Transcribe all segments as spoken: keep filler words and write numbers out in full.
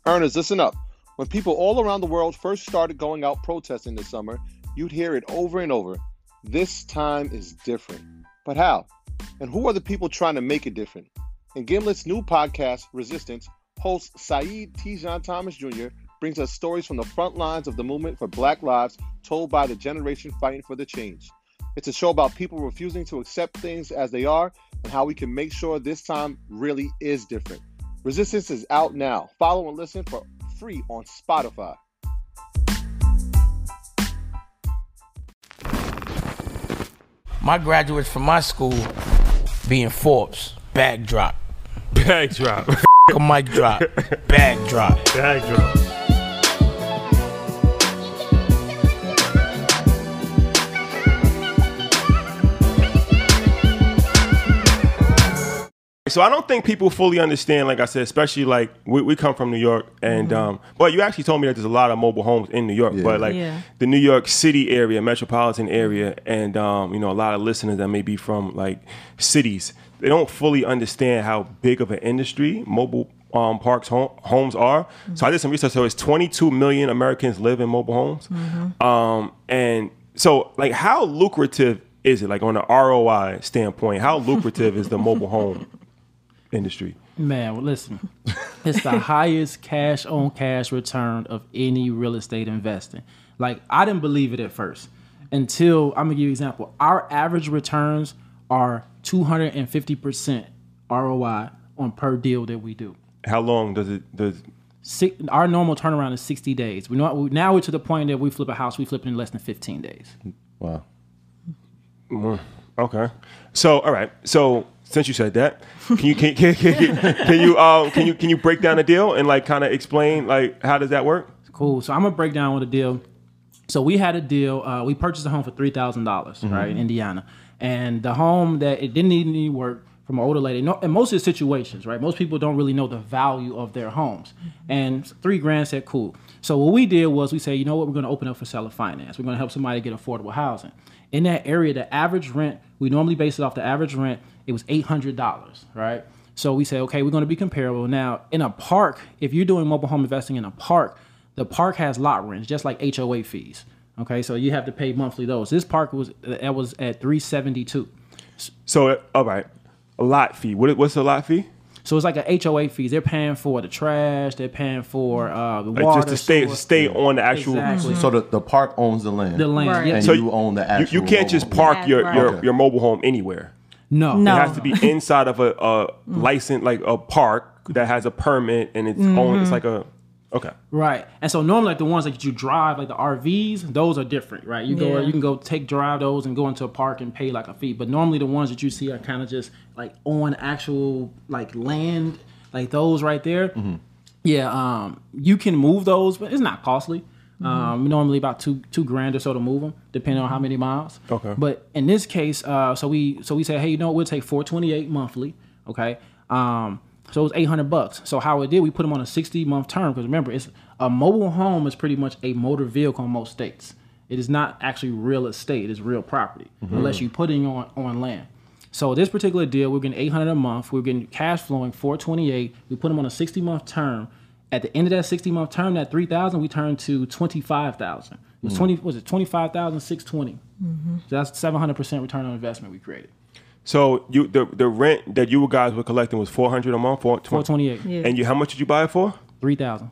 Earners, listen up. When people all around the world first started going out protesting this summer, you'd hear it over and over. This time is different. But how? And who are the people trying to make it different? In Gimlet's new podcast, Resistance, host Saeed Tijan Thomas Junior brings us stories from the front lines of the movement for Black lives told by the generation fighting for the change. It's a show about people refusing to accept things as they are and how we can make sure this time really is different. Resistance is out now. Follow and listen for free on Spotify. My graduates from my school being Forbes, bag drop. Bag drop. A mic drop. Bag drop. Bag drop. So I don't think people fully understand, like I said, especially like we, we come from New York, and mm-hmm. um, but you actually told me that there's a lot of mobile homes in New York, yeah. but like yeah. the New York City area, metropolitan area, and um, you know, a lot of listeners that may be from like cities, they don't fully understand how big of an industry mobile um, parks home, homes are. Mm-hmm. So I did some research. So it's twenty-two million Americans live in mobile homes, mm-hmm. um, and so like how lucrative is it? Like on an R O I standpoint, how lucrative is the mobile home industry? Man, well, listen, it's the highest cash on cash return of any real estate investing. Like, I didn't believe it at first until, I'm gonna give you an example. Our average returns are two hundred fifty percent R O I on per deal that we do. How long does it, does Six, our normal turnaround is sixty days. We know, now we're to the point that we flip a house, we flip it in less than fifteen days. Wow. Mm, okay. So, all right. So, since you said that, can you can, can, can, can you um can you can you break down the deal and like kind of explain like how does that work? Cool. So I'm gonna break down with a deal. So we had a deal. Uh, we purchased a home for three thousand dollars, mm-hmm. right, in Indiana, and the home that it didn't need any work from an older lady. No, in most of the situations, right, most people don't really know the value of their homes, and three grand said cool. So what we did was we said, you know what, we're gonna open up for seller finance. We're gonna help somebody get affordable housing. In that area, the average rent, we normally base it off the average rent, it was eight hundred dollars, right? So we said, okay, we're going to be comparable. Now, in a park, if you're doing mobile home investing in a park, the park has lot rents, just like H O A fees, okay? So you have to pay monthly those. This park was that was at three seventy-two. So, all right, a lot fee. What, what's the lot fee? So it's like an H O A fees. They're paying for the trash. They're paying for uh, the water. Like just to stay, to stay on the actual. Exactly. So the, the park owns the land. The land, right. yeah. And so you own the actual. You, you can't just park yeah, your right. your, Okay. your mobile home anywhere. No, No. It has to be inside of a, a license, like a park that has a permit and it's mm-hmm. owned. It's like a okay, right. And so normally, like the ones that you drive, like the R Vs, those are different, right? You go, Yeah. you can go take drive those and go into a park and pay like a fee. But normally, the ones that you see are kind of just like on actual like land, like those right there. Mm-hmm. Yeah, um, you can move those, but it's not costly. Mm-hmm. Um, normally about two two grand or so to move them, depending on how many miles. Okay. But in this case, uh, so we so we said, hey, you know what? We'll take four twenty eight monthly. Okay. Um, so it was eight hundred bucks. So how we did, we put them on a sixty month term because remember, it's a mobile home is pretty much a motor vehicle in most states. It is not actually real estate; it's real property, mm-hmm. unless you're putting on on land. So this particular deal, we're getting eight hundred a month. We're getting cash flowing four twenty eight. We put them on a sixty month term. At the end of that sixty month term, that three thousand, we turned to twenty-five thousand. It was twenty. Was it twenty-five thousand six twenty? Mm-hmm. So that's seven hundred percent return on investment we created. So you the the rent that you guys were collecting was four hundred a month, four twenty-eight. Yeah. And you, how much did you buy it for? Three thousand.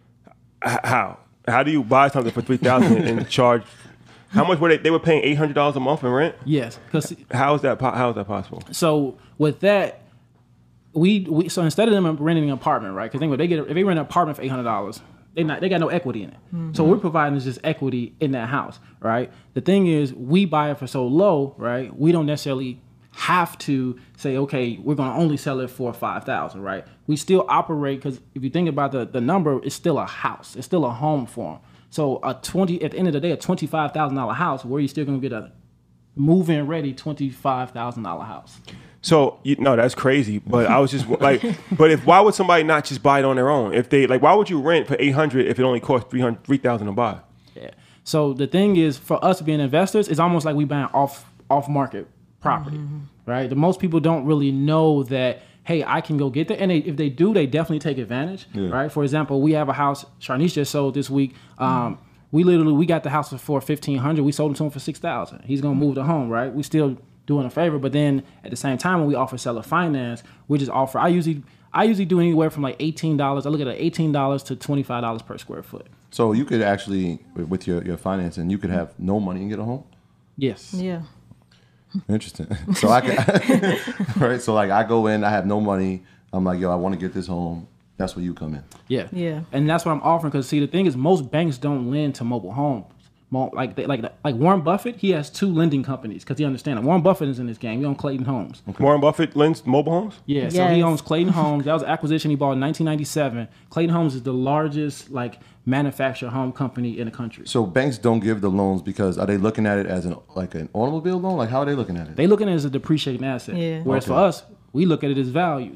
How? How do you buy something for three thousand and charge? How much were they? They were paying eight hundred dollars a month in rent. Yes. Because how is that? How is that possible? So with that. We, we so instead of them renting an apartment, right? Because think what they get if they rent an apartment for eight hundred dollars, they not they got no equity in it. Mm-hmm. So what we're providing is just equity in that house, right? The thing is, we buy it for so low, right? We don't necessarily have to say, okay, we're going to only sell it for five thousand, right? We still operate because if you think about the the number, it's still a house, it's still a home for them. So a twenty at the end of the day, a twenty five thousand dollar house, where you still going to get a move-in ready twenty five thousand dollar house. So you no, that's crazy. But I was just like, but if why would somebody not just buy it on their own? If they like, why would you rent for eight hundred if it only costs three hundred, three thousand to buy? Yeah. So the thing is, for us being investors, it's almost like we buying off off market property, mm-hmm. right? The most people don't really know that. hey, I can go get that. And they, if they do, they definitely take advantage, yeah. right? For example, we have a house Sharnice just sold this week. Um, mm. We literally, we got the house for fifteen hundred dollars. We sold it to him for six thousand dollars. He's going to move the home, right? We still doing a favor. But then at the same time, when we offer seller finance, we just offer, I usually I usually do anywhere from like eighteen dollars. I look at eighteen dollars to twenty-five dollars per square foot. So you could actually, with your, your financing, you could have no money and get a home? Yes. Yeah. Interesting. So I can, right? So like I go in, I have no money. I'm like, yo, I want to get this home. That's where you come in. Yeah. Yeah. And that's what I'm offering. Because see, the thing is, most banks don't lend to mobile homes. Like they, like like Warren Buffett, he has two lending companies because he understands. Warren Buffett is in this game. He owns Clayton Homes. Okay. Warren Buffett lends mobile homes? Yeah, yes. So he owns Clayton Homes. That was an acquisition he bought in nineteen ninety-seven. Clayton Homes is the largest like manufactured home company in the country. So banks don't give the loans because are they looking at it as an like an automobile loan? Like how are they looking at it? They looking at it as a depreciating asset. Yeah. Whereas Okay. for us, we look at it as value.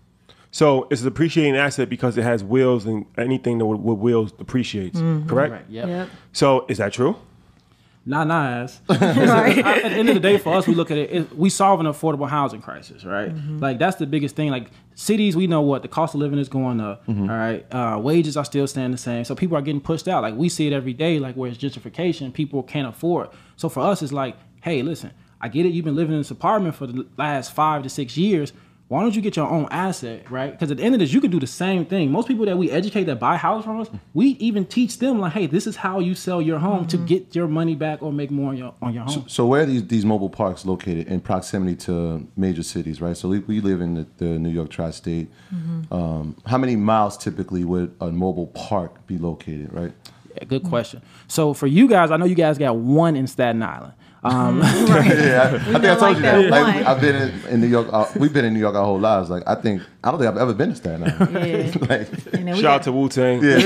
So it's a depreciating asset because it has wheels, and anything that with, with wheels depreciates, mm-hmm. correct? Right. Yep. Yep. So is that true? Not nice. Right. At the end of the day, for us, we look at it, it we solve an affordable housing crisis, right? Mm-hmm. Like that's the biggest thing. Like cities, we know what the cost of living is going up. Mm-hmm. All right, uh, wages are still staying the same, so people are getting pushed out. Like we see it every day. Like where it's gentrification, people can't afford. So for us, it's like, hey, listen, I get it. You've been living in this apartment for the last five to six years. Why don't you get your own asset, right? Because at the end of this, you can do the same thing. Most people that we educate that buy houses from us, we even teach them like, hey, this is how you sell your home mm-hmm. to get your money back or make more on your on your home. So, so where are these, these mobile parks located? In proximity to major cities, right? So we, we live in the, the New York tri-state. Mm-hmm. Um, how many miles typically would a mobile park be located, right? Yeah, good question. So for you guys, I know you guys got one in Staten Island. Um, right. Yeah, I, I think I told like you that. that Like, I've been in, in New York. Uh, we've been in New York our whole lives. Like I think I don't think I've ever been to Staten Island. Yeah. like, And then we Shout out got- to Wu-Tang. yeah,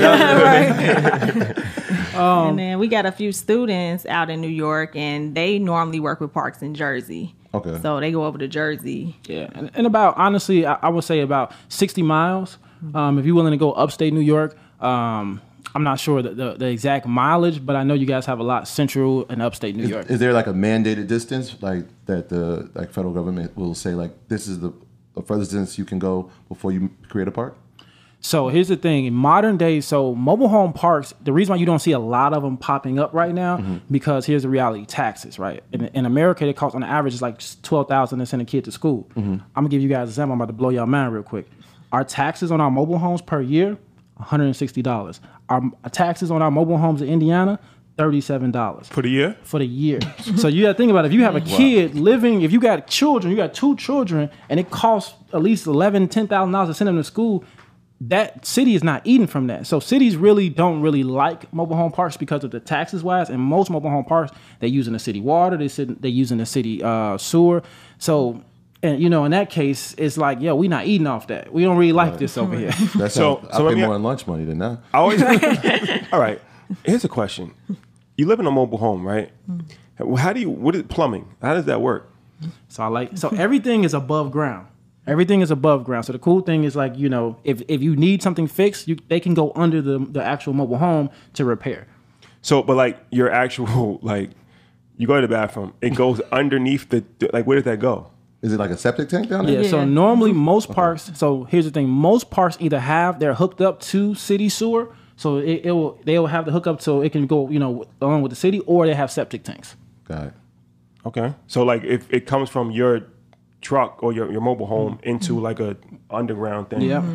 Yeah, right. um, And then we got a few students out in New York, and they normally work with parks in Jersey. Okay. So they go over to Jersey. yeah, and, and about honestly, I, I would say about sixty miles. Um, if you're willing to go upstate New York. Um, I'm not sure the, the, the exact mileage, but I know you guys have a lot central and upstate New Is, York. is there like a mandated distance, like that the like federal government will say, like this is the, the furthest distance you can go before you create a park? So here's the thing: in modern days, so mobile home parks, the reason why you don't see a lot of them popping up right now, mm-hmm. because here's the reality: taxes, right? In, in America, it costs on average is like twelve thousand to send a kid to school. Mm-hmm. I'm gonna give you guys an example. I'm about to blow y'all mind real quick. Our taxes on our mobile homes per year, one hundred sixty dollars. Our taxes on our mobile homes in Indiana, thirty-seven dollars. For the year? For the year. So you got to think about it. If you have a kid wow. living, if you got children, you got two children, and it costs at least eleven thousand dollars, ten thousand dollars to send them to school, that city is not eating from that. So cities really don't really like mobile home parks because of the taxes wise. And most mobile home parks, they using the city water, they sit, they using the city uh, sewer. So, and you know, in that case, it's like, yo, we not eating off that. We don't really like right. this over here. That's so, how, so I pay me, more in lunch money than that. I always. All right. Here's a question: you live in a mobile home, right? How do you? What is plumbing? How does that work? So I like. So everything is above ground. Everything is above ground. So the cool thing is like, you know, if if you need something fixed, you, they can go under the the actual mobile home to repair. So, but like your actual like, you go to the bathroom, it goes underneath the like. Where does that go? Is it like a septic tank down there? Yeah, Yeah. so normally most parks, so here's the thing, most parks either have, they're hooked up to city sewer, so it, it will, they will have the hookup so it can go, you know, along with the city, or they have septic tanks. Got it. Okay. So like if it comes from your truck or your, your mobile home into like a underground thing. Yeah.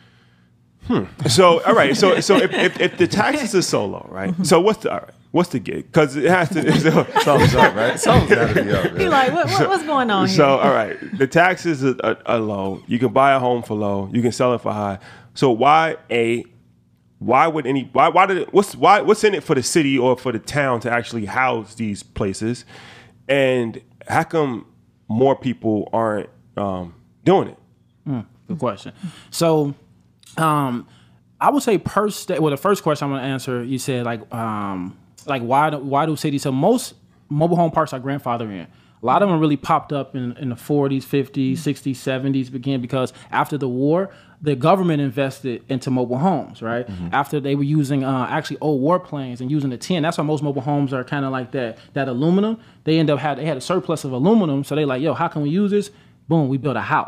Hmm. So, all right. So, so if, if, if the taxes are so low, right? So what's the, all right, what's the gig? Because it has to, so, Something's up, right? Something's got to be up. He Yeah. like, what, what, what's going on here? So, all right, the taxes are, are, are low. You can buy a home for low. You can sell it for high. So why a, why would any, why, why did it, what's, why, what's in it for the city or for the town to actually house these places? And how come more people aren't um, doing it? Mm, good question. So, um, I would say per state. Well, the first question I'm going to answer, you said like, um, like why do why do cities? So most mobile home parks are grandfathered in. A lot of them really popped up in, in the forties, fifties, sixties, seventies began because after the war, the government invested into mobile homes, right? Mm-hmm. After they were using uh, actually old warplanes and using the tin. That's why most mobile homes are kind of like that. That aluminum. They end up had they had a surplus of aluminum, so they like, yo, how can we use this? Boom, we built a house.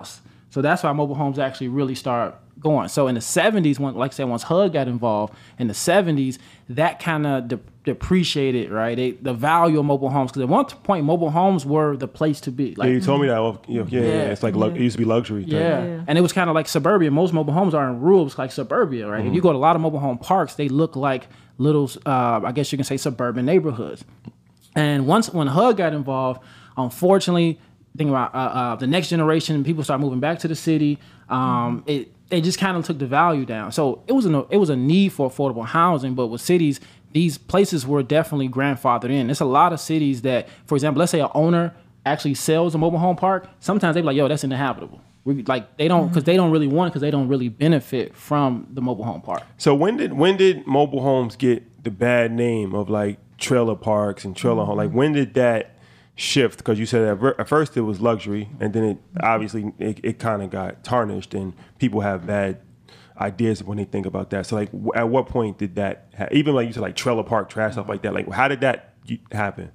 So that's why mobile homes actually really start going. So in the seventies, when, like I said, once H U D got involved, in the seventies, that kind of de- depreciated, right? They, the value of mobile homes, because at one point, mobile homes were the place to be. Like, yeah, you told me that. Well, yeah, yeah, yeah, it's like, yeah. It used to be luxury. Yeah. yeah. And it was kind of like suburbia. Most mobile homes are in rural, like suburbia, right? Mm-hmm. If you go to a lot of mobile home parks, they look like little, uh, I guess you can say suburban neighborhoods. And once, when H U D got involved, unfortunately, think about uh, uh, the next generation, people start moving back to the city. Um, mm-hmm. It they just kind of took the value down. So it was a it was a need for affordable housing, but with cities, these places were definitely grandfathered in. There's a lot of cities that, for example, let's say an owner actually sells a mobile home park. Sometimes they be like, "Yo, that's uninhabitable." We, like they don't because mm-hmm. they don't really want it because they don't really benefit from the mobile home park. So when did when did mobile homes get the bad name of like trailer parks and trailer mm-hmm. home? Like when did that shift? Because you said at, at first it was luxury, and then it obviously it, it kind of got tarnished, and people have bad ideas when they think about that. So like, w- at what point did that ha- even like you said, like trailer park trash, stuff like that? Like, how did that happen?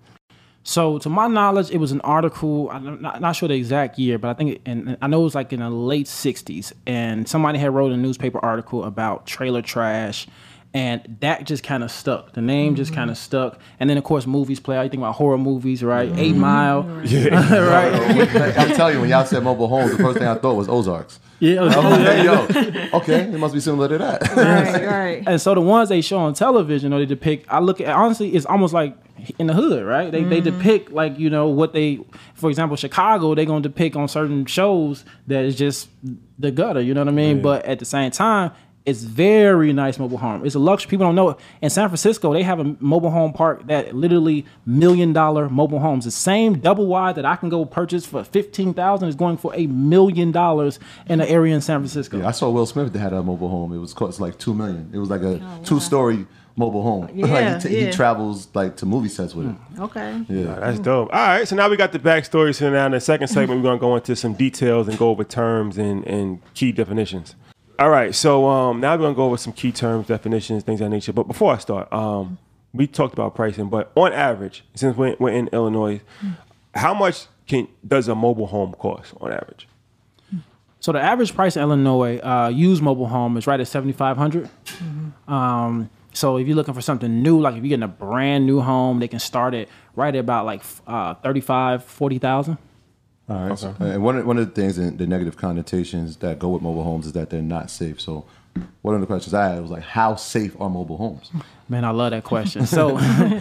So to my knowledge, it was an article. I'm not, not sure the exact year, but I think, it, and I know it was like in the late sixties, and somebody had wrote a newspaper article about trailer trash. And that just kind of stuck. The name mm-hmm. just kind of stuck. And then, of course, movies play out. You think about horror movies, right? Mm-hmm. Eight Mile. Yeah. Right? I'm telling you, when y'all said mobile homes, the first thing I thought was Ozarks. Yeah. I was like, hey, yo, okay, it must be similar to that. Right, right. And so the ones they show on television, or they depict, I look at, honestly, it's almost like in the hood, right? They mm-hmm. they depict, like, you know, what they, for example, Chicago, they're going to depict on certain shows that is just the gutter, you know what I mean? Yeah. But at the same time, it's very nice mobile home. It's a luxury. People don't know it. In San Francisco, they have a mobile home park that literally million dollar mobile homes. The same double wide that I can go purchase for fifteen thousand is going for a million dollars in an area in San Francisco. Yeah, I saw Will Smith that had a mobile home. It was cost like two million. It was like a oh, wow. two story mobile home. Yeah, like he, t- yeah. he travels like to movie sets with it. Okay. Yeah, that's dope. All right, so now we got the backstory. So now in the second segment, we're gonna go into some details and go over terms and, and key definitions. All right, so um, now we're going to go over some key terms, definitions, things of that nature. But before I start, um, we talked about pricing, but on average, since we're, we're in Illinois, how much can does a mobile home cost on average? So the average price in Illinois, uh, used mobile home is right at seventy-five hundred dollars. Mm-hmm. Um, so if you're looking for something new, like if you're getting a brand new home, they can start it right at about like uh, thirty-five, forty thousand dollars. All right. Okay. So, and one of, one of the things, in the negative connotations that go with mobile homes is that they're not safe. So one of the questions I had was like, how safe are mobile homes? Man, I love that question. So,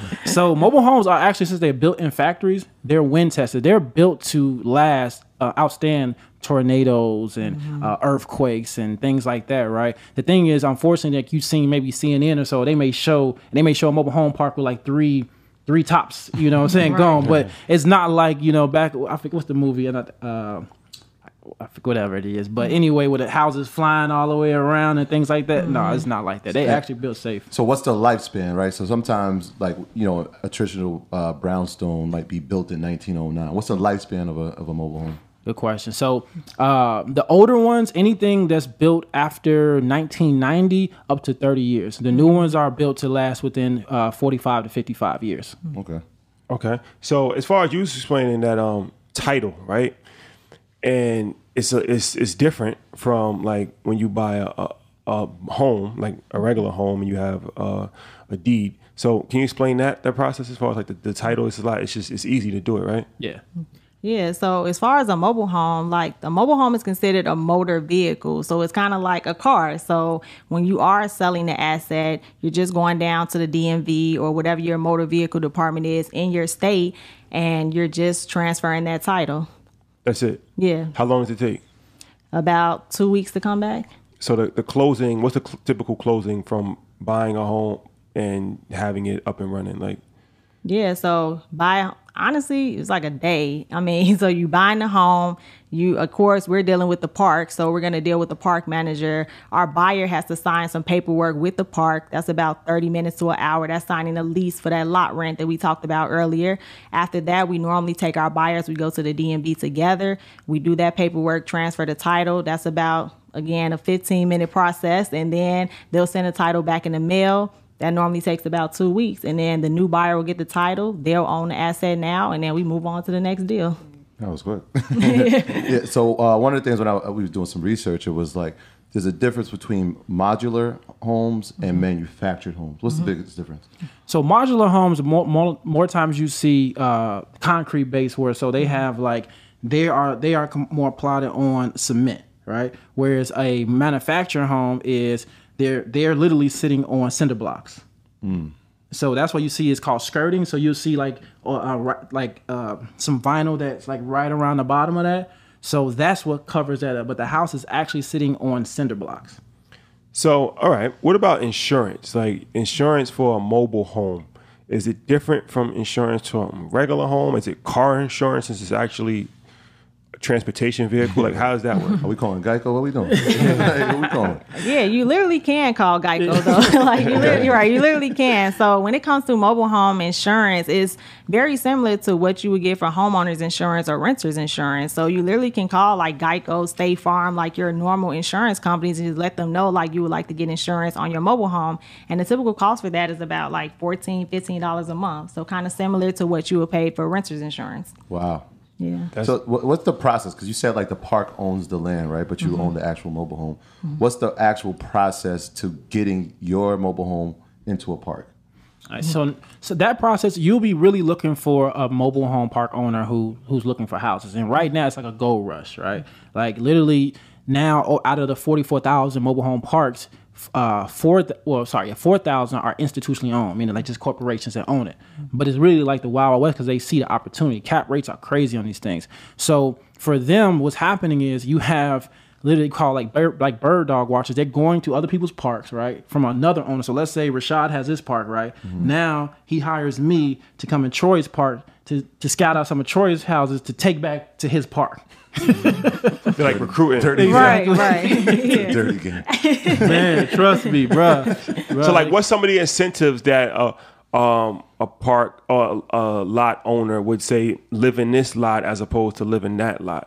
so mobile homes are actually, since they're built in factories, they're wind tested. They're built to last, uh, outstand tornadoes and mm-hmm. uh, earthquakes and things like that, right? The thing is, unfortunately, like you've seen maybe C N N or so, they may show they may show a mobile home park with like three. Three tops, you know what I'm saying, right. gone. But it's not like, you know, back, I think, what's the movie? Uh, I forget whatever it is. But anyway, with the houses flying all the way around and things like that. Mm-hmm. No, it's not like that. They actually built safe. So what's the lifespan, right? So sometimes, like, you know, a traditional uh, brownstone might be built in nineteen oh nine. What's the lifespan of a of a mobile home? Good question. So uh, the older ones, anything that's built after nineteen ninety up to thirty years. The new ones are built to last within uh, forty-five to fifty-five years. Okay. Okay. So as far as you was explaining that um, title, right? And it's a, it's it's different from like when you buy a, a, a home, like a regular home, and you have uh, a deed. So can you explain that that process as far as like the, the title? It's a lot. It's just it's easy to do it, right? Yeah. Yeah, so as far as a mobile home, like a mobile home is considered a motor vehicle. So it's kind of like a car. So when you are selling the asset, you're just going down to the D M V or whatever your motor vehicle department is in your state, and you're just transferring that title. That's it? Yeah. How long does it take? About two weeks to come back. So the, the closing, what's the cl- typical closing from buying a home and having it up and running? Like, yeah, so buy, honestly, it's like a day. I mean, so you buying the home, you, of course, we're dealing with the park, so we're going to deal with the park manager. Our buyer has to sign some paperwork with the park. That's about thirty minutes to an hour. That's signing a lease for that lot rent that we talked about earlier. After that, we normally take our buyers, we go to the D M V together. We do that paperwork, transfer the title. That's about, again, a fifteen minute process, and then they'll send a title back in the mail. That normally takes about two weeks. And then the new buyer will get the title. They'll own the asset now. And then we move on to the next deal. That was good. Yeah. So uh, one of the things when I, we were doing some research, it was like there's a difference between modular homes and mm-hmm. manufactured homes. What's mm-hmm. the biggest difference? So modular homes, more more, more times you see uh, concrete based, where so they have like they are they are more plotted on cement, right? Whereas a manufactured home is they're they're literally sitting on cinder blocks. Mm. So that's what you see is called skirting. So you'll see like uh, like uh, some vinyl that's like right around the bottom of that. So that's what covers that up. But the house is actually sitting on cinder blocks. So, all right. What about insurance? Like insurance for a mobile home. Is it different from insurance to a regular home? Is it car insurance since it's actually a transportation vehicle? Like, how does that work? Are we calling Geico? What are we doing? What are we calling? Yeah, you literally can call Geico though. Like you literally, you're right, you literally can. So when it comes to mobile home insurance, it's very similar to what you would get for homeowners insurance or renters insurance. So you literally can call like Geico, State Farm, like your normal insurance companies, and just let them know like you would like to get insurance on your mobile home. And the typical cost for that is about like fourteen dollars, fifteen dollars a month. So kind of similar to what you would pay for renters insurance. Wow. Yeah. That's, so what's the process? Because you said like the park owns the land, right? But you mm-hmm. own the actual mobile home. Mm-hmm. What's the actual process to getting your mobile home into a park? All right, so so that process, you'll be really looking for a mobile home park owner who who's looking for houses. And right now it's like a gold rush, right? Like literally now out of the forty-four thousand mobile home parks, uh, four th- well, sorry, four thousand are institutionally owned, meaning like just corporations that own it. But it's really like the Wild West because they see the opportunity. Cap rates are crazy on these things. So for them, what's happening is you have literally called like bird, like bird dog watchers. They're going to other people's parks, right, from another owner. So let's say Rashad has his park, right? Mm-hmm. Now he hires me to come in Troy's park to, to scout out some of Troy's houses to take back to his park. They're like recruiting. Dirty right, game. right. Yeah. Dirty game. Man, trust me, bro. Bruh. So like, what's some of the incentives that uh, um, a park or a lot owner would say live in this lot as opposed to live in that lot?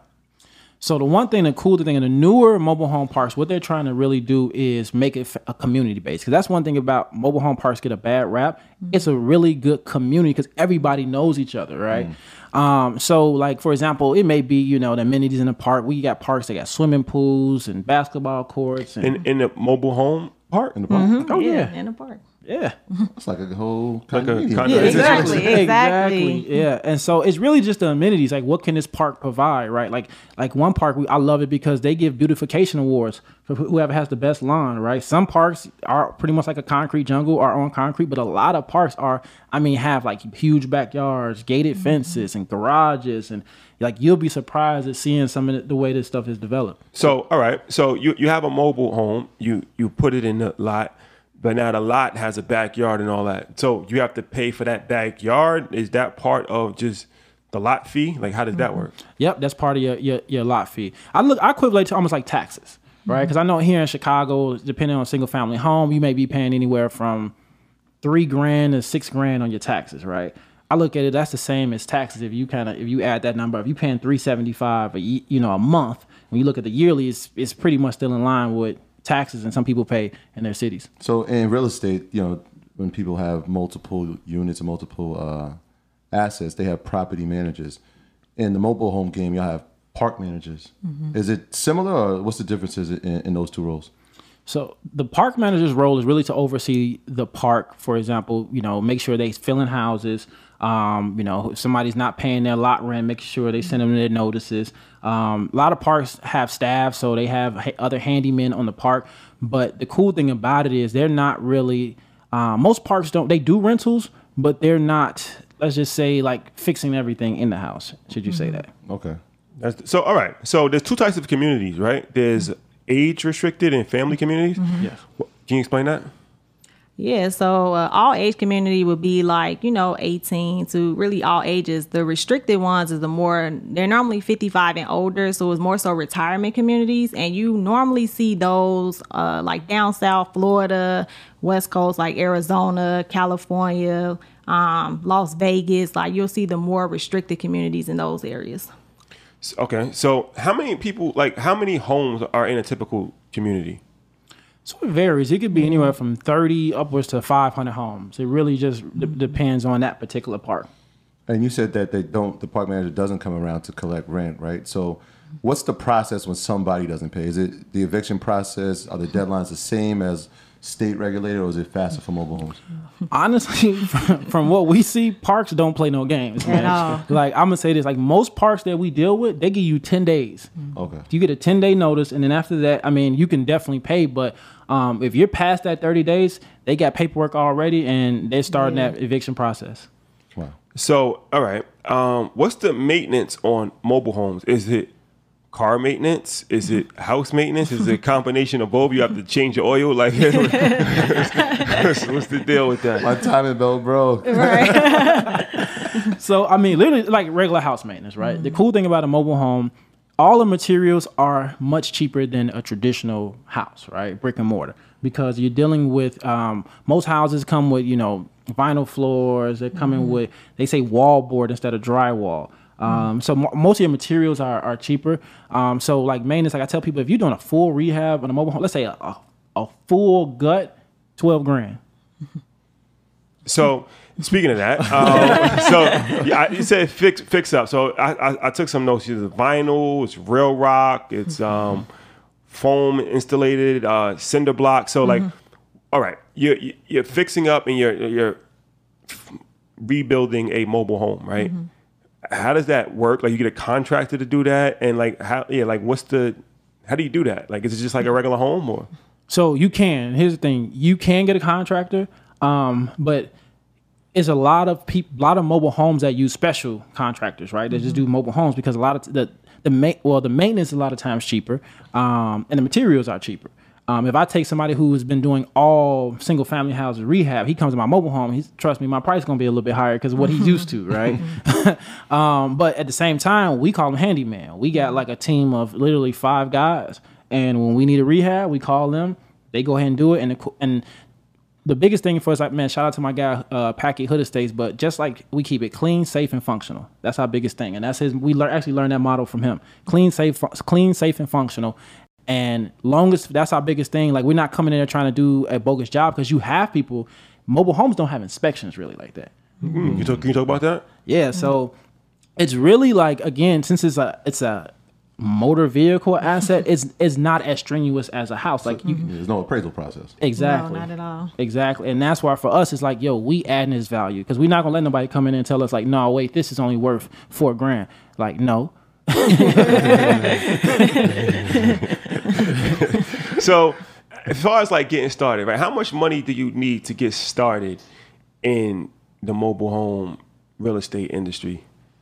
So the one thing, the cool thing in the newer mobile home parks, what they're trying to really do is make it a community base. Because that's one thing about mobile home parks get a bad rap. Mm-hmm. It's a really good community because everybody knows each other, right? Mm-hmm. Um, so like, for example, it may be, you know, the amenities in the park. We got parks that got swimming pools and basketball courts. And, in, in the mobile home park? In the park? Mm-hmm. Oh, yeah. yeah. In the park. Yeah. It's like a whole like a condominium. kind Yeah, of, exactly, exactly. Exactly. Yeah. And so it's really just the amenities. Like, what can this park provide, right? Like, like one park, we, I love it because they give beautification awards for whoever has the best lawn, right? Some parks are pretty much like a concrete jungle, are on concrete, but a lot of parks are, I mean, have like huge backyards, gated fences, and garages, and like you'll be surprised at seeing some of the, the way this stuff is developed. So, all right. So you you have a mobile home, you you put it in the lot. But now the lot has a backyard and all that. So you have to pay for that backyard. Is that part of just the lot fee? Like, how does that work? Yep, that's part of your your, your lot fee. I look, I equivalent to almost like taxes, right? Because mm-hmm. I know here in Chicago, depending on a single family home, you may be paying anywhere from three grand to six grand on your taxes, right? I look at it, that's the same as taxes. If you kind of if you add that number, if you're paying three seventy five a you know a month, when you look at the yearly, it's it's pretty much still in line with taxes and some people pay in their cities. So in real estate, you know, when people have multiple units and multiple uh, assets, they have property managers. In the mobile home game, y'all have park managers. Mm-hmm. Is it similar, or what's the differences in, in those two roles? So the park manager's role is really to oversee the park. For example, you know, make sure they fill in houses. Um, you know, if somebody's not paying their lot rent, make sure they send them their notices. Um, a lot of parks have staff, so they have ha- other handymen on the park. But the cool thing about it is they're not really, uh, most parks don't, they do rentals, but they're not, let's just say, like fixing everything in the house. Should you say that? Okay. That's, so, all right. So there's two types of communities, right? There's age restricted and family communities. Mm-hmm. Yes. Can you explain that? Yeah, so uh, all age community would be like, you know, eighteen to really all ages. The restricted ones is the more, they're normally fifty-five and older, so it's more so retirement communities. And you normally see those uh, like down south, Florida, West Coast, like Arizona, California, um, Las Vegas. Like you'll see the more restricted communities in those areas. Okay, so how many people, like how many homes are in a typical community? So it varies. It could be anywhere from thirty upwards to five hundred homes. It really just d- depends on that particular park. And you said that they don't. The park manager doesn't come around to collect rent, right? So, what's the process when somebody doesn't pay? Is it the eviction process? Are the deadlines the same as state regulated, or is it faster for mobile homes? Honestly, from, from what we see, parks don't play no games, man. Like, I'm gonna say this: like most parks that we deal with, they give you ten days. Okay. You get a ten day notice, and then after that, I mean, you can definitely pay. But um, if you're past that thirty days, they got paperwork already, and they're starting yeah. that eviction process. Wow. So, all right, um, what's the maintenance on mobile homes? Is it car maintenance? Is it house maintenance? Is it a combination of both? You have to change your oil? Like, what's, what's the deal with that? My timing belt broke. Right. So, I mean, literally like regular house maintenance, right? Mm-hmm. The cool thing about a mobile home, all the materials are much cheaper than a traditional house, right? Brick and mortar. Because you're dealing with, um, most houses come with, you know, vinyl floors. They're coming mm-hmm. with, they say wallboard instead of drywall. Um, so m- most of your materials are, are cheaper. Um, so like maintenance, like I tell people, if you're doing a full rehab on a mobile home, let's say a, a, a full gut, twelve grand. So speaking of that, um, so yeah, you said fix fix up. So I, I, I took some notes. It's vinyl, it's rail rock, it's um, foam insulated, uh, cinder block. So like, mm-hmm. all right, you're you're fixing up and you're you're rebuilding a mobile home, right? Mm-hmm. How does that work? Like, you get a contractor to do that, and like how? Yeah, like what's the? How do you do that? Like, is it just like a regular home, or? So you can. Here's the thing: you can get a contractor, um, but it's a lot of people, a lot of mobile homes that use special contractors, right? They mm-hmm. just do mobile homes because a lot of t- the the ma- well, the maintenance is a lot of times cheaper, um, and the materials are cheaper. Um, if I take somebody who has been doing all single family houses rehab, he comes to my mobile home. He's trust me, my price is gonna be a little bit higher because of what he's used to, right? um, but at the same time, we call him handyman. We got like a team of literally five guys, and when we need a rehab, we call them. They go ahead and do it, and the, and the biggest thing for us, like man, shout out to my guy uh, Packy Hood Estates, but just like we keep it clean, safe, and functional. That's our biggest thing, and that's his. We learn actually learned that model from him: clean, safe, fu- clean, safe, and functional. And longest, that's our biggest thing. Like, we're not coming in there trying to do a bogus job because you have people, mobile homes don't have inspections really like that. Mm-hmm. You talk, can you talk about that? Yeah. So it's really like, again, since it's a, it's a motor vehicle asset, it's, it's not as strenuous as a house. Like you, there's no appraisal process. Exactly. No, not at all. Exactly. And that's why for us, it's like, yo, we adding this value because we're not going to let nobody come in and tell us like, no, wait, this is only worth four grand. Like, no. So as far as like getting started, right? How much money do you need to get started in the mobile home real estate industry?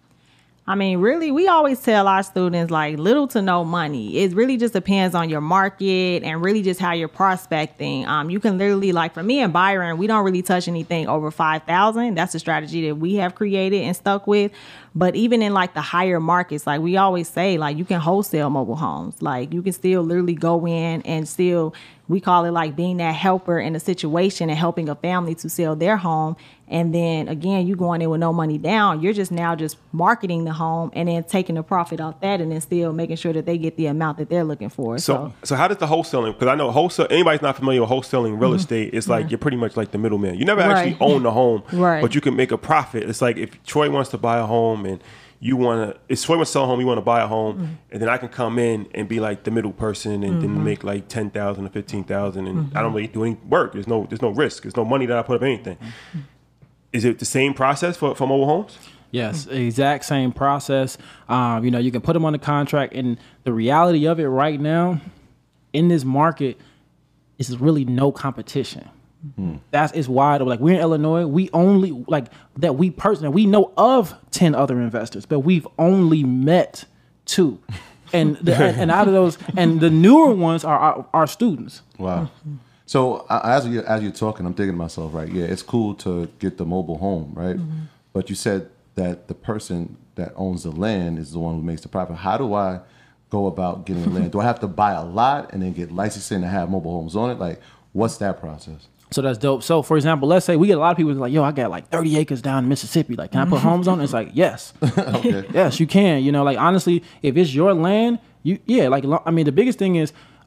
I mean, really, we always tell our students like little to no money. It really just depends on your market and really just how you're prospecting. Um, you can literally, like for me and Byron, we don't really touch anything over five thousand. That's a strategy that we have created and stuck with. But even in like the higher markets, like we always say, like you can wholesale mobile homes. Like you can still literally go in and still, we call it like being that helper in a situation and helping a family to sell their home. And then again, you going in with no money down. You're just now just marketing the home and then taking the profit off that and then still making sure that they get the amount that they're looking for. So, So, so how does the wholesaling? Because I know wholesale. Anybody's not familiar with wholesaling real Mm-hmm. estate. It's like Yeah. you're pretty much like the middleman. You never Right. actually own the home, Right. but you can make a profit. It's like if Troy wants to buy a home and you want to, if Troy wants to sell a home, you want to buy a home, Mm-hmm. and then I can come in and be like the middle person and then make like ten thousand or fifteen thousand, and Mm-hmm. I don't really do any work. There's no, there's no risk. There's no money that I put up anything. Mm-hmm. Is it the same process for, for mobile homes? Yes, exact same process. Um, you know, you can put them on the contract, and the reality of it right now in this market is really no competition. Mm-hmm. That is why, like, we're in Illinois. We only like that. We personally we know of ten other investors, but we've only met two, and the, and out of those, and the newer ones are our, our students. Wow. So uh, as you as you're talking, I'm thinking to myself, right? Yeah, it's cool to get the mobile home, right? Mm-hmm. But you said that the person that owns the land is the one who makes the profit. How do I go about getting the land? Do I have to buy a lot and then get licensing to have mobile homes on it? Like, what's that process? So that's dope. So for example, let's say we get a lot of people like, yo, I got like thirty acres down in Mississippi. Like, can I put homes on it? It's like, yes. Okay. Yes, you can. You know, like honestly, if it's your land, you yeah, like I mean, the biggest thing is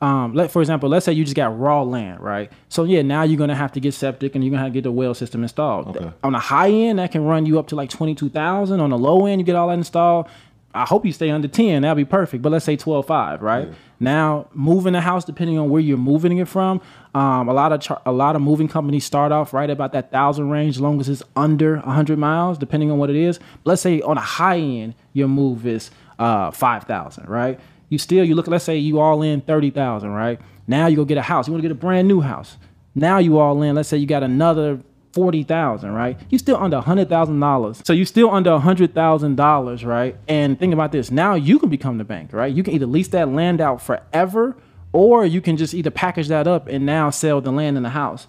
Um, let for example, let's say you just got raw land, right? So yeah, now you're gonna have to get septic and you're gonna have to get the well system installed. Okay. On the high end, that can run you up to like twenty-two thousand. On the low end, you get all that installed. I hope you stay under ten. That'll be perfect. But let's say twelve five, right? Yeah. Now, moving the house, depending on where you're moving it from, um, a lot of char- a lot of moving companies start off right about that thousand range, as long as it's under one hundred miles, depending on what it is. But let's say on a high end, your move is uh, five thousand, right? You still, you look, let's say you all in thirty thousand, right? Now you go get a house. You want to get a brand new house. Now you all in, let's say you got another forty thousand, right? You still under one hundred thousand dollars. So you still under one hundred thousand dollars, right? And think about this. Now you can become the bank, right? You can either lease that land out forever, or you can just either package that up and now sell the land and the house.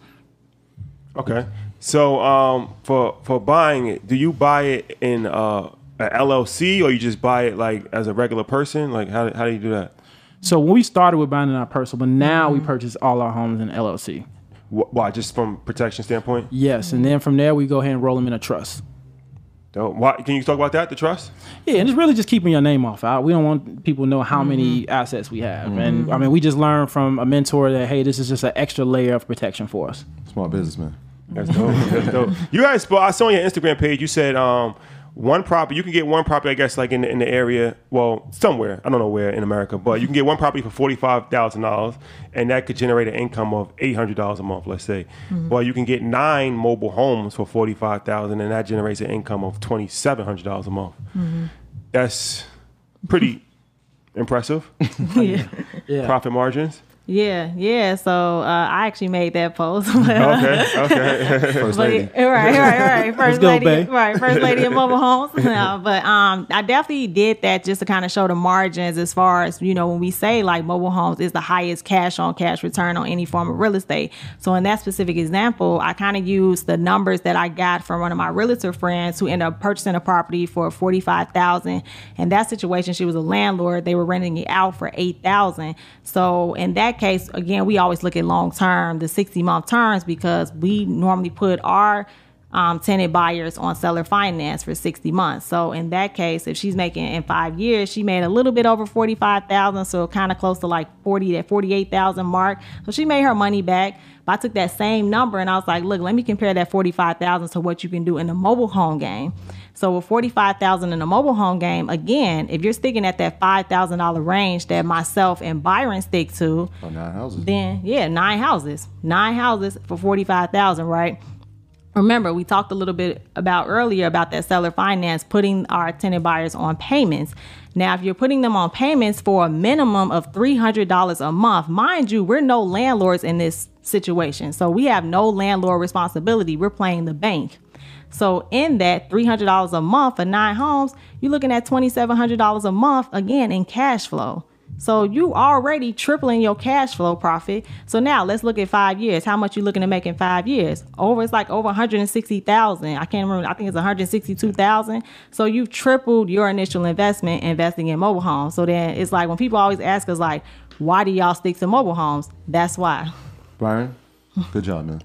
Okay. So um, for for buying it, do you buy it in uh, an L L C, or you just buy it like as a regular person? Like how, how do you do that? So when we started with buying it in our personal, but now mm-hmm. we purchase all our homes in L L C. Why? Just from protection standpoint? Yes, and then from there we go ahead and roll them in a trust. Dope. Why, can you talk about that, the trust? Yeah, and it's really just keeping your name off. Right? We don't want people to know how mm-hmm. many assets we have. Mm-hmm. And I mean, we just learned from a mentor that, hey, this is just an extra layer of protection for us. Smart businessman. That's dope. That's dope. You guys, I saw on your Instagram page, you said um, one property, you can get one property, I guess, like in the, in the area, well, somewhere, I don't know where in America, but you can get one property for forty-five thousand dollars, and that could generate an income of eight hundred dollars a month, let's say. Mm-hmm. Well, you can get nine mobile homes for forty-five thousand dollars, and that generates an income of twenty-seven hundred dollars a month. Mm-hmm. That's pretty impressive. Yeah. Yeah. Profit margins. Yeah, yeah. So uh, I actually made that post. okay, okay. First lady. But, right, right, right. First go, lady, babe. right. First lady in mobile homes. No, but um, I definitely did that just to kind of show the margins as far as, you know, when we say like mobile homes is the highest cash on cash return on any form of real estate. So in that specific example, I kind of used the numbers that I got from one of my realtor friends who ended up purchasing a property for forty-five thousand dollars. In that situation, she was a landlord. They were renting it out for eight thousand dollars. So in that case, again, we always look at long term, the sixty month terms, because we normally put our um, tenant buyers on seller finance for sixty months. So in that case, if she's making in five years, she made a little bit over forty-five thousand, so kind of close to like forty, that forty-eight thousand mark. So she made her money back. But I took that same number and I was like, look, let me compare that forty-five thousand to what you can do in the mobile home game. So with forty-five thousand in the mobile home game, again, if you're sticking at that five thousand dollars range that myself and Byron stick to, oh, nine houses. Then yeah, nine houses, nine houses for forty-five thousand, right? Remember, we talked a little bit about earlier about that seller finance, putting our tenant buyers on payments. Now, if you're putting them on payments for a minimum of three hundred dollars a month, mind you, we're no landlords in this situation. So we have no landlord responsibility. We're playing the bank. So in that three hundred dollars a month for nine homes, you're looking at twenty-seven hundred dollars a month, again, in cash flow. So you already tripling your cash flow profit. So now let's look at five years. How much you looking to make in five years? Over, it's like over one hundred sixty thousand. I can't remember. I think it's one hundred sixty-two thousand. So you've tripled your initial investment investing in mobile homes. So then it's like when people always ask us like, why do y'all stick to mobile homes? That's why. Byron, good job, man.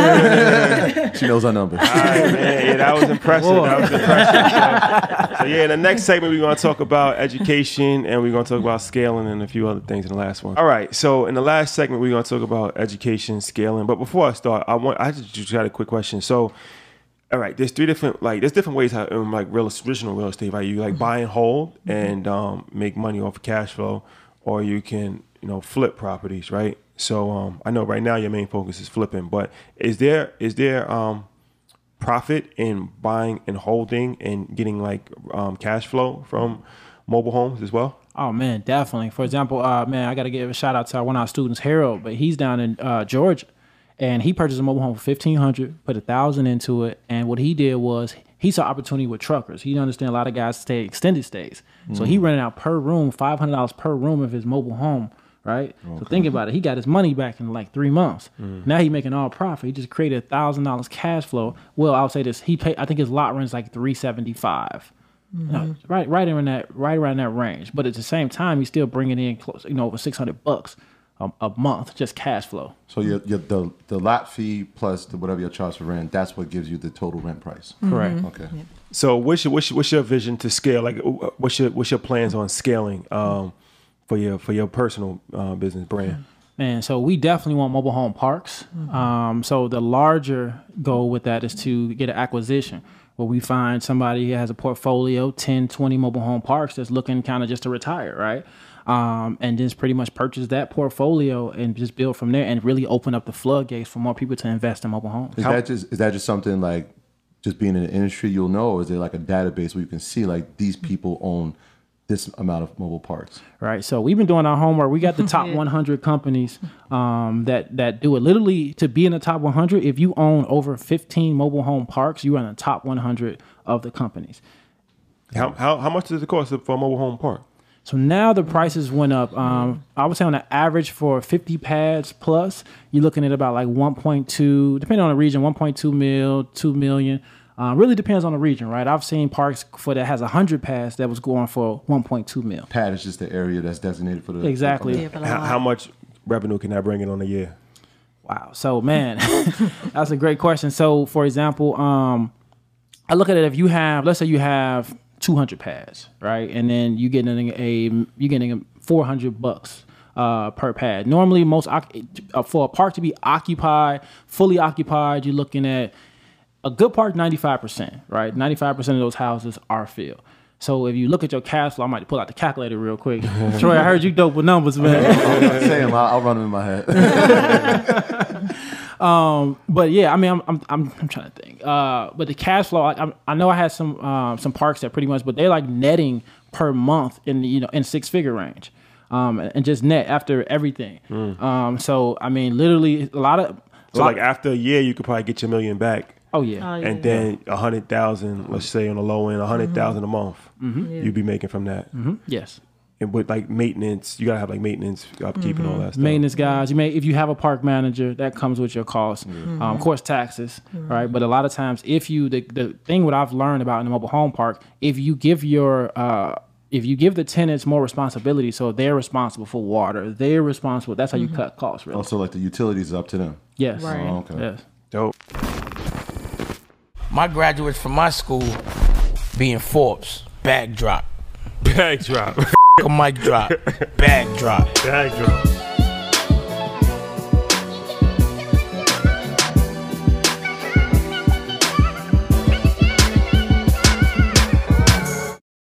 She knows our numbers. All right, man. Yeah, that was impressive. That was impressive. So, so yeah, in the next segment, we're going to talk about education, and we're going to talk about scaling and a few other things in the last one. All right. So in the last segment, we're going to talk about education, scaling. But before I start, I want I just got a quick question. So, all right, there's three different like there's different ways how um, like real traditional real estate, right? You like buy and hold and um, make money off of cash flow, or you can you know flip properties, right? So um, I know right now your main focus is flipping, but is there is there um, profit in buying and holding and getting like um, cash flow from mobile homes as well? Oh man, definitely. For example, uh, man, I got to give a shout out to one of our students, Harold, but he's down in uh, Georgia, and he purchased a mobile home for fifteen hundred dollars, put a thousand into it, and what he did was he saw opportunity with truckers. He understand a lot of guys stay extended stays, mm-hmm. so he rented out per room five hundred dollars per room of his mobile home. Right. Okay. So think about it. He got his money back in like three months. Mm. Now he making all profit. He just created a thousand dollars cash flow. Well, I'll say this. He paid, I think his lot rent's like three seventy-five. Mm-hmm. No, right, right around that, right around that range. But at the same time, he's still bringing in close, you know, over six hundred bucks a, a month, just cash flow. So your, your the the lot fee plus the, whatever your charge for rent, that's what gives you the total rent price. Mm-hmm. Correct. Okay. Yep. So what's your, what's your what's your vision to scale? Like, what's your what's your plans on scaling? Um, for your for your personal uh, business brand? And so we definitely want mobile home parks. Mm-hmm. Um, so the larger goal with that is to get an acquisition where we find somebody who has a portfolio, ten, twenty mobile home parks that's looking kind of just to retire, right? Um, and just pretty much purchase that portfolio and just build from there and really open up the floodgates for more people to invest in mobile homes. Is that just is that just something like just being in the industry you'll know, or is there like a database where you can see like these people own this amount of mobile parks? Right. So we've been doing our homework. We got the top yeah. one hundred companies um, that that do it. Literally, to be in the top one hundred, if you own over fifteen mobile home parks, you are in the top one hundred of the companies. How how how much does it cost for a mobile home park? So now the prices went up. Um, I would say on an average for fifty pads plus, you're looking at about like one point two, depending on the region, one point two mil, two million. Uh, really depends on the region, right? I've seen parks for that has one hundred pads that was going for one point two mil. Pad is just the area that's designated for the... Exactly. Yeah, for the How, lot. how much revenue can that bring in on a year? Wow. So, man, that's a great question. So, for example, um, I look at it if you have, let's say you have two hundred pads, right? And then you getting a, you getting four hundred bucks uh, per pad. Normally, most uh, for a park to be occupied, fully occupied, you're looking at a good park, ninety-five percent, right? ninety-five percent of those houses are filled. So if you look at your cash flow, I might pull out the calculator real quick. Troy, I heard you dope with numbers, man. I'm saying, I'll, I'll run them in my head. um, but yeah, I mean, I'm I'm I'm, I'm trying to think. Uh, but the cash flow, I, I know I had some um, some parks that pretty much, but they're like netting per month in the, you know in six figure range, um, and just net after everything. Mm. Um, so I mean, literally a lot of. So lot like after a year, you could probably get your million back. Oh yeah. Oh, yeah. And then a hundred thousand, let's say on the low end, a hundred thousand a month, Mm-hmm. Yeah. you'd be making from that. Mm-hmm. Yes. And with like maintenance, you gotta have like maintenance, upkeep, and all that stuff. Maintenance guys, you may if you have a park manager, that comes with your costs. Um, of course, taxes, right? But a lot of times, if you the the thing what I've learned about in the mobile home park, if you give your uh, if you give the tenants more responsibility, so they're responsible for water, they're responsible. That's how you cut costs, really. Also, like the utilities is up to them. Yes. Right. Oh, okay. Yes. Dope. My graduates from my school being Forbes, bag drop. Bag drop. A mic drop, bag drop. Bag drop.